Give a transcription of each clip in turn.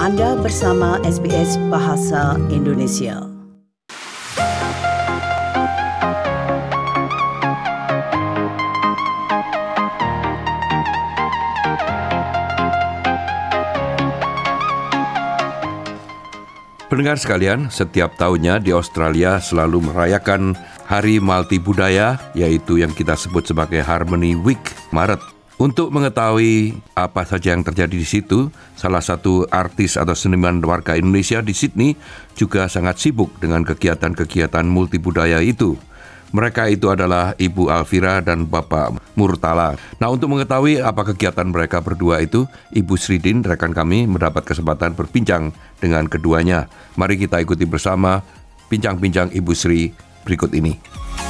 Anda bersama SBS Bahasa Indonesia. Pendengar sekalian, setiap tahunnya di Australia selalu merayakan Hari Multi Budaya, yaitu yang kita sebut sebagai Harmony Week, Maret. Untuk mengetahui apa saja yang terjadi di situ, salah satu artis atau seniman warga Indonesia di Sydney juga sangat sibuk dengan kegiatan-kegiatan multibudaya itu. Mereka itu adalah Ibu Alfira dan Bapak Murtala. Nah, untuk mengetahui apa kegiatan mereka berdua itu, Ibu Sridin, rekan kami, mendapat kesempatan berbincang dengan keduanya. Mari kita ikuti bersama bincang-bincang Ibu Sri berikut ini.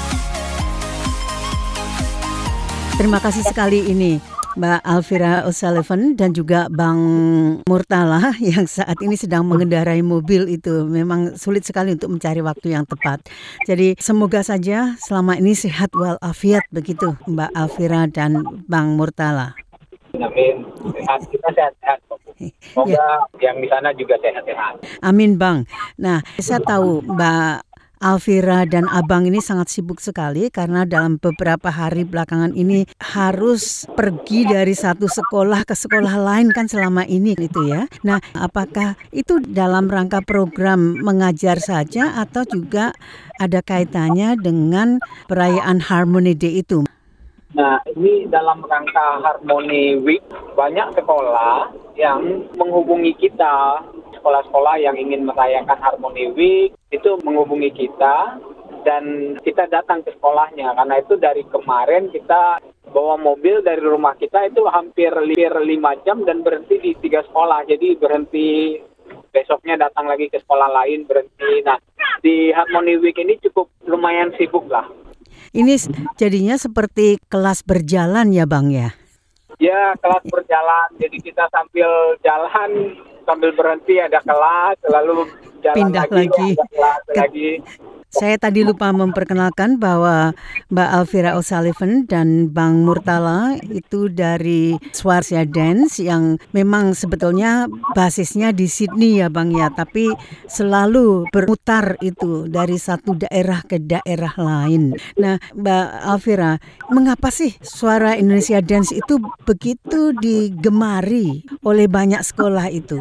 Terima kasih sekali ini Mbak Alfira O'Sullivan dan juga Bang Murtala yang saat ini sedang mengendarai mobil itu. Memang sulit sekali untuk mencari waktu yang tepat. Jadi semoga saja selama ini sehat walafiat begitu Mbak Alfira dan Bang Murtala. Amin. Kita sehat-sehat. Semoga yang di sana juga sehat-sehat. Amin Bang. Nah, saya tahu Mbak Alfira dan Abang ini sangat sibuk sekali karena dalam beberapa hari belakangan ini harus pergi dari satu sekolah ke sekolah lain kan selama ini itu ya. Nah, apakah itu dalam rangka program mengajar saja atau juga ada kaitannya dengan perayaan Harmony Day itu? Nah, ini dalam rangka Harmony Week, banyak sekolah yang menghubungi kita. Sekolah-sekolah yang ingin merayakan Harmony Week itu menghubungi kita dan kita datang ke sekolahnya. Karena itu dari kemarin kita bawa mobil dari rumah kita itu hampir 5 jam dan berhenti di 3 sekolah. Jadi berhenti, besoknya datang lagi ke sekolah lain, berhenti. Nah, di Harmony Week ini cukup lumayan sibuk lah. Ini jadinya seperti kelas berjalan ya Bang ya? Ya, kelas berjalan. Jadi kita sambil jalan, sambil berhenti ada kelas, lalu jalan pindah lagi. ada kelas lagi. Saya tadi lupa memperkenalkan bahwa Mbak Alfira O'Sullivan dan Bang Murtala itu dari Swarsya Dance yang memang sebetulnya basisnya di Sydney ya Bang ya, tapi selalu berputar itu dari satu daerah ke daerah lain. Nah, Mbak Alfira, mengapa sih Suara Indonesia Dance itu begitu digemari oleh banyak sekolah itu?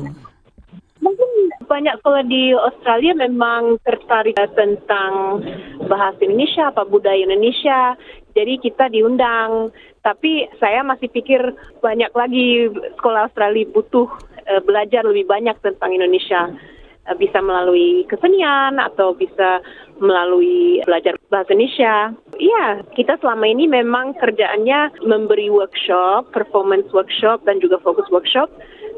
Banyak sekolah di Australia memang tertarik tentang bahasa Indonesia, apa budaya Indonesia. Jadi kita diundang. Tapi saya masih pikir banyak lagi sekolah Australia butuh belajar lebih banyak tentang Indonesia. Bisa melalui kesenian atau bisa melalui belajar bahasa Indonesia. Iya, kita selama ini memang kerjaannya memberi workshop, performance workshop dan juga fokus workshop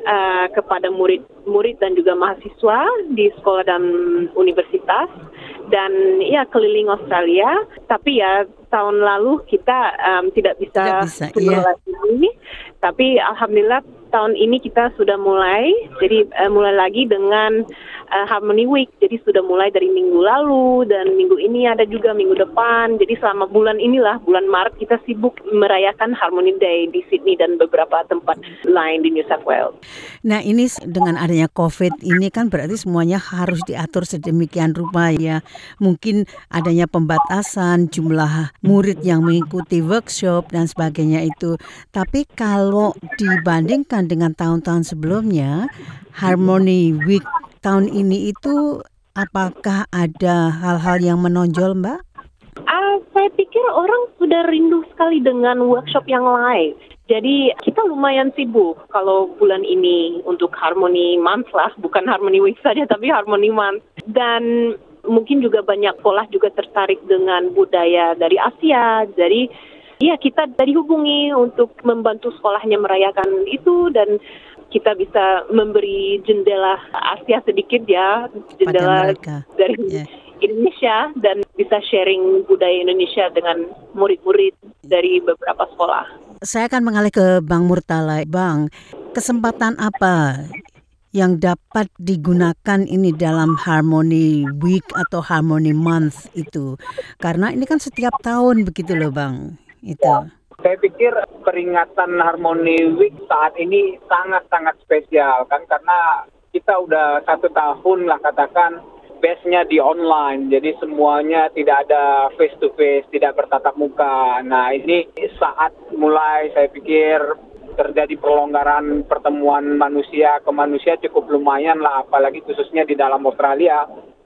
kepada murid dan juga mahasiswa di sekolah dan universitas dan ya keliling Australia. Tapi ya tahun lalu kita tidak bisa ini, tapi alhamdulillah tahun ini kita sudah mulai. Jadi mulai lagi dengan Harmony Week. Jadi sudah mulai dari minggu lalu dan minggu ini ada juga minggu depan. Jadi selama bulan inilah, bulan Maret, kita sibuk merayakan Harmony Day di Sydney dan beberapa tempat lain di New South Wales. Nah, ini dengan adanya COVID ini kan berarti semuanya harus diatur sedemikian rupa ya. Mungkin adanya pembatasan jumlah murid yang mengikuti workshop dan sebagainya itu. Tapi kalau dibandingkan dengan tahun-tahun sebelumnya, Harmony Week tahun ini itu apakah ada hal-hal yang menonjol, Mbak? Saya pikir orang sudah rindu sekali dengan workshop yang lain. Jadi kita lumayan sibuk kalau bulan ini untuk Harmony Month lah, bukan Harmony Week saja tapi Harmony Month. Dan mungkin juga banyak sekolah juga tertarik dengan budaya dari Asia. Jadi ya kita dihubungi untuk membantu sekolahnya merayakan itu dan kita bisa memberi jendela Asia sedikit ya, jendela dari Indonesia dan bisa sharing budaya Indonesia dengan murid-murid dari beberapa sekolah. Saya akan mengalih ke Bang Murtala. Bang, kesempatan apa yang dapat digunakan ini dalam Harmony Week atau Harmony Month itu? Karena ini kan setiap tahun begitu loh Bang. Itu. Saya pikir peringatan Harmony Week saat ini sangat-sangat spesial kan, karena kita udah 1 tahun lah katakan base-nya di online, jadi semuanya tidak ada face to face, tidak bertatap muka. Nah, ini saat mulai saya pikir terjadi pelonggaran pertemuan manusia ke manusia cukup lumayan lah, apalagi khususnya di dalam Australia.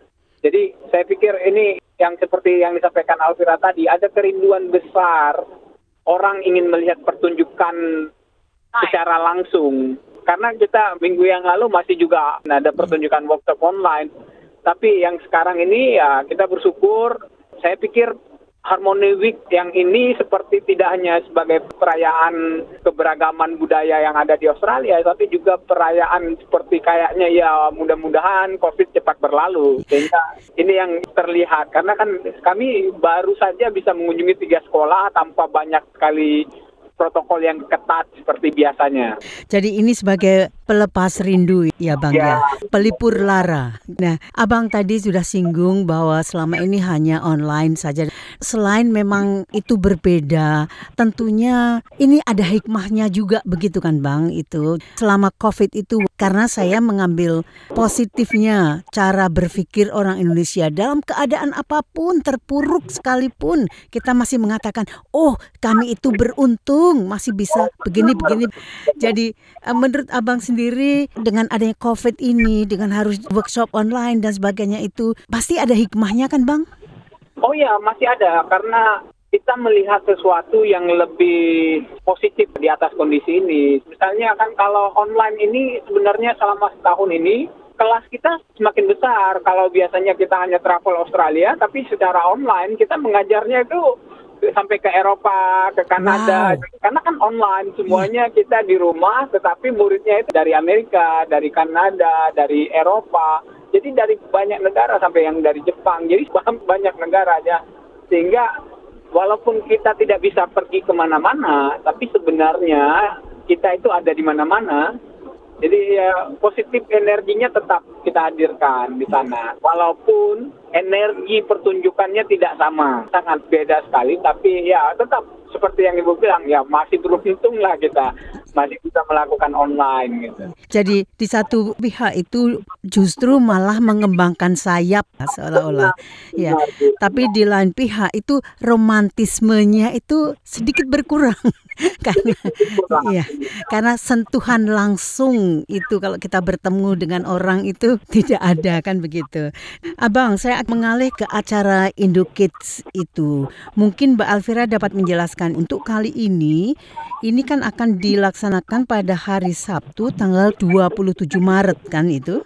Jadi saya pikir ini yang seperti yang disampaikan Alvira tadi, ada kerinduan besar orang ingin melihat pertunjukan secara langsung. Karena kita minggu yang lalu masih juga ada pertunjukan workshop online. Tapi yang sekarang ini ya kita bersyukur, saya pikir Harmony Week yang ini seperti tidak hanya sebagai perayaan keberagaman budaya yang ada di Australia, tapi juga perayaan seperti kayaknya ya mudah-mudahan COVID cepat berlalu. Sehingga ini yang terlihat, karena kan kami baru saja bisa mengunjungi 3 sekolah tanpa banyak sekali protokol yang ketat seperti biasanya. Jadi ini sebagai pelepas rindu ya Bang ya, pelipur lara. Nah, Abang tadi sudah singgung bahwa selama ini hanya online saja. Selain memang itu berbeda, tentunya ini ada hikmahnya juga begitu kan Bang itu. Selama COVID itu karena saya mengambil positifnya cara berpikir orang Indonesia dalam keadaan apapun, terpuruk sekalipun, kita masih mengatakan, "Oh, kami itu beruntung masih bisa begini-begini." Jadi menurut Abang sendiri dengan adanya COVID ini, dengan harus workshop online dan sebagainya itu, pasti ada hikmahnya kan Bang? Oh ya, masih ada, karena kita melihat sesuatu yang lebih positif di atas kondisi ini. Misalnya kan kalau online ini sebenarnya selama setahun ini, kelas kita semakin besar. Kalau biasanya kita hanya travel Australia, tapi secara online kita mengajarnya itu sampai ke Eropa, ke Kanada. Wow. Karena kan online, semuanya kita di rumah, tetapi muridnya itu dari Amerika, dari Kanada, dari Eropa. Jadi dari banyak negara sampai yang dari Jepang. Jadi banyak negara aja. Sehingga walaupun kita tidak bisa pergi kemana-mana, tapi sebenarnya kita itu ada di mana-mana. Jadi ya, positif energinya tetap kita hadirkan di sana. Walaupun energi pertunjukannya tidak sama, sangat beda sekali. Tapi ya tetap seperti yang Ibu bilang, ya masih beruntung lah kita masih bisa melakukan online gitu. Jadi di satu pihak itu justru malah mengembangkan sayap seolah-olah. Ya, tapi di lain pihak itu romantismenya itu sedikit berkurang karena ya, karena sentuhan langsung itu kalau kita bertemu dengan orang itu tidak ada kan begitu. Abang, saya mengalih ke acara Indo Kids itu. Mungkin Mbak Alvira dapat menjelaskan untuk kali ini kan akan dilaksanakan pada hari Sabtu tanggal 27 Maret kan itu?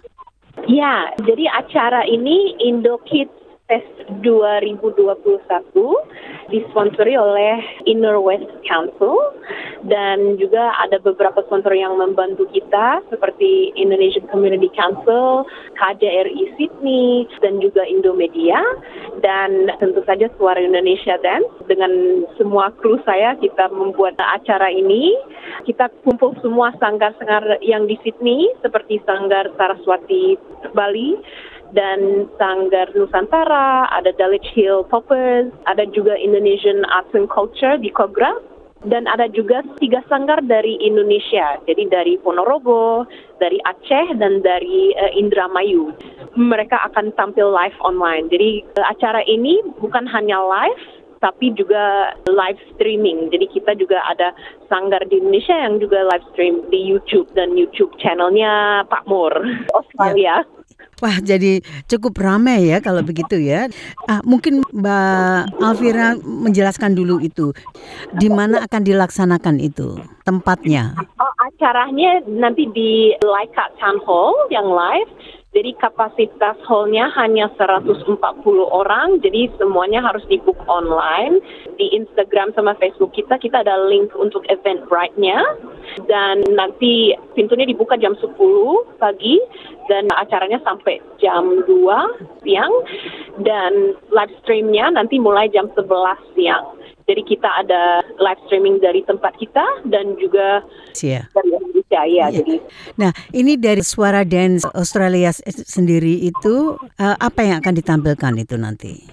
Ya, jadi acara ini Indo Kids Fest 2021 disponsori oleh Inner West Council dan juga ada beberapa sponsor yang membantu kita seperti Indonesian Community Council, KJRI Sydney dan juga Indomedia dan tentu saja Suara Indonesia Dance. Dengan semua kru saya kita membuat acara ini. Kita kumpul semua sanggar-sanggar yang di Sydney seperti Sanggar Saraswati Bali dan Sanggar Nusantara, ada Dulwich Hill Poppers, ada juga Indonesian Arts and Culture di Kogra, dan ada juga 3 sanggar dari Indonesia, jadi dari Ponorogo, dari Aceh, dan dari Indramayu. Mereka akan tampil live online. Jadi acara ini bukan hanya live, tapi juga live streaming. Jadi kita juga ada sanggar di Indonesia yang juga live stream di YouTube dan YouTube channelnya Pak Mur Australia. Wah, jadi cukup ramai ya kalau begitu ya. Mungkin Mbak Alvira menjelaskan dulu itu. Di mana akan dilaksanakan itu tempatnya? Acaranya nanti di Leichhardt Town Hall yang live. Jadi kapasitas hallnya hanya 140 orang, jadi semuanya harus di-book online. Di Instagram sama Facebook kita ada link untuk Eventbrite-nya. Dan nanti pintunya dibuka jam 10 pagi dan acaranya sampai jam 2 siang. Dan live stream-nya nanti mulai jam 11 siang. Jadi kita ada live streaming dari tempat kita dan juga dari Indonesia ya. Jadi. Nah, ini dari Suara Dance Australia sendiri itu apa yang akan ditampilkan itu nanti? Kalau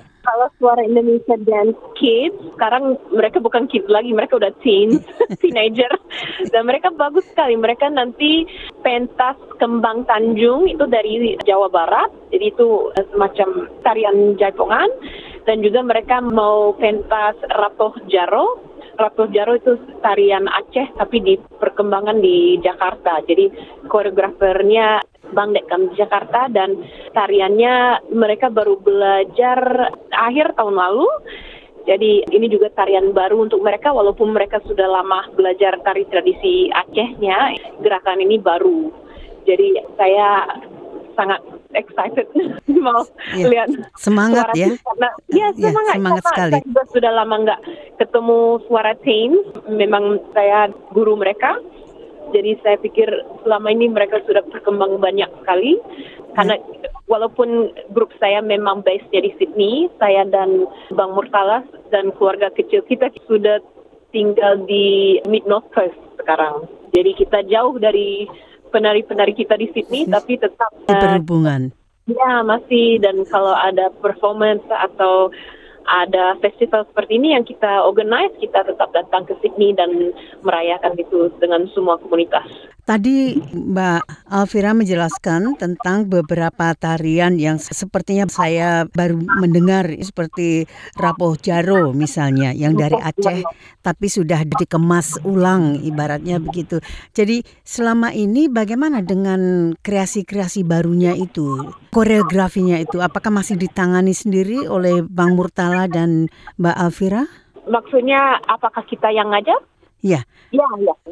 kalau Suara Indonesia Dance Kids, sekarang mereka bukan kids lagi, mereka udah teens, teenager. Dan mereka bagus sekali. Mereka nanti pentas Kembang Tanjung, itu dari Jawa Barat. Jadi itu semacam tarian jaipongan. Dan juga mereka mau pentas Ratoh Jaro. Ratoh Jaro itu tarian Aceh, tapi di perkembangan di Jakarta. Jadi koreografernya Bang Dekam di Jakarta, dan tariannya mereka baru belajar akhir tahun lalu. Jadi ini juga tarian baru untuk mereka, walaupun mereka sudah lama belajar tari tradisi Acehnya, gerakan ini baru. Jadi saya sangat excited mau lihat semangat Suara ya. Teens, karena semangat sekali. Saya juga sudah lama nggak ketemu Suara Teens. Memang saya guru mereka. Jadi saya pikir selama ini mereka sudah berkembang banyak sekali. Karena walaupun grup saya memang base-nya di Sydney, saya dan Bang Murtala dan keluarga kecil kita sudah tinggal di Mid North Coast sekarang. Jadi kita jauh dari penari-penari kita di Sydney, tapi tetap berhubungan. Ya, masih. Dan kalau ada performance atau ada festival seperti ini yang kita organize, kita tetap datang ke Sydney dan merayakan itu dengan semua komunitas. Tadi Mbak Alfira menjelaskan tentang beberapa tarian yang sepertinya saya baru mendengar, seperti Rapoh Jaro misalnya, yang dari Aceh tapi sudah dikemas ulang, ibaratnya begitu. Jadi selama ini bagaimana dengan kreasi-kreasi barunya itu, koreografinya itu, apakah masih ditangani sendiri oleh Bang Murtala dan Mbak Alfira? Maksudnya apakah kita yang ngajar? Ya. Ya.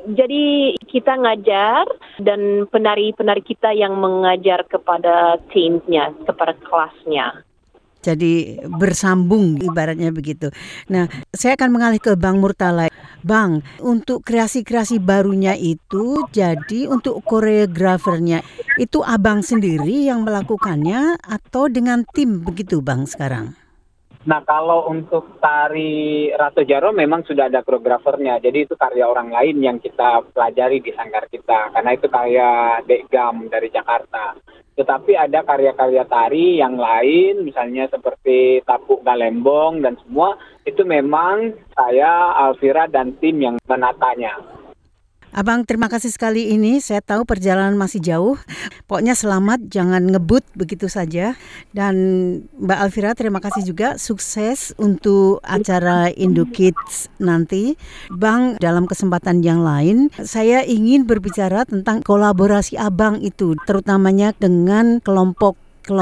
Jadi kita ngajar dan penari-penari kita yang mengajar kepada teamnya, kepada kelasnya. Jadi bersambung ibaratnya begitu. Nah, saya akan mengalih ke Bang Murtala. Bang, untuk kreasi-kreasi barunya itu, jadi untuk koreografernya, itu abang sendiri yang melakukannya atau dengan tim begitu Bang sekarang? Nah, kalau untuk tari Ratoh Jaro memang sudah ada koreografernya. Jadi itu karya orang lain yang kita pelajari di sanggar kita. Karena itu karya Dekam dari Jakarta. Tetapi ada karya-karya tari yang lain, misalnya seperti Tapuk Galembong dan semua, itu memang saya, Alfira, dan tim yang menatanya. Abang, terima kasih sekali ini. Saya tahu perjalanan masih jauh. Pokoknya selamat, jangan ngebut begitu saja. Dan Mbak Alfira, terima kasih juga. Sukses untuk acara Indo Kids nanti. Bang, dalam kesempatan yang lain, saya ingin berbicara tentang kolaborasi Abang itu, terutamanya dengan kelompok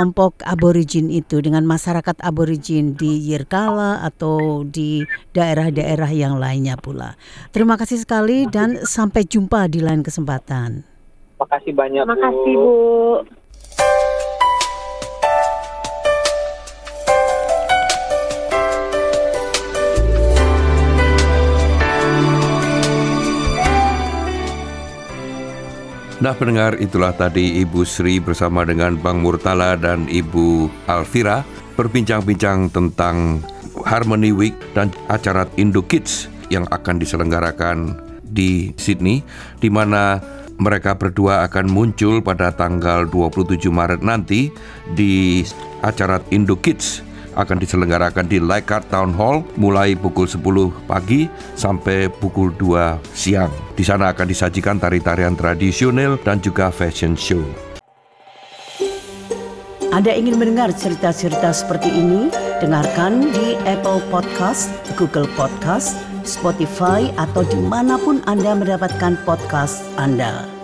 aborigin itu, dengan masyarakat aborigin di Yirkala atau di daerah-daerah yang lainnya pula. Terima kasih sekali dan sampai jumpa di lain kesempatan. Terima kasih banyak, Bu. Terima kasih, Bu. Nah pendengar, itulah tadi Ibu Sri bersama dengan Bang Murtala dan Ibu Alfira berbincang-bincang tentang Harmony Week dan acara Indo Kids yang akan diselenggarakan di Sydney, di mana mereka berdua akan muncul pada tanggal 27 Maret nanti di acara Indo Kids. Akan diselenggarakan di Leichhardt Town Hall mulai pukul 10 pagi sampai pukul 2 siang. Di sana akan disajikan tari-tarian tradisional dan juga fashion show. Anda ingin mendengar cerita-cerita seperti ini? Dengarkan di Apple Podcast, Google Podcast, Spotify, atau dimanapun Anda mendapatkan podcast Anda.